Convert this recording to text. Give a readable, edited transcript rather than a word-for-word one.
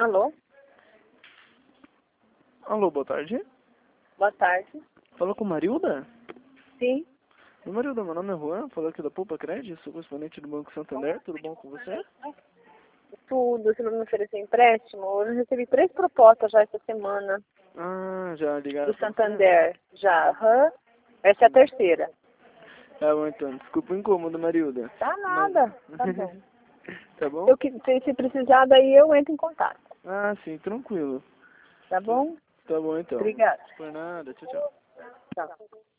Alô? Alô, boa tarde. Boa tarde. Fala com Marilda? Sim. Oi, Marilda, meu nome é Juan, falo aqui da Poupa Cred, sou correspondente do Banco Santander, tudo bom com você? Tudo, você vai me oferecer empréstimo? Eu recebi 3 propostas já essa semana Ah, já ligaram do pra você? Santander. Já, essa é a terceira. Tá bom então, desculpa o incômodo, Marilda. Tá Mas... nada, tá bom. Tá bom? Se precisar, daí eu entro em contato. Ah, sim, tranquilo. Tá bom? Tá bom então. Obrigada. Por nada, tchau, tchau. Tchau.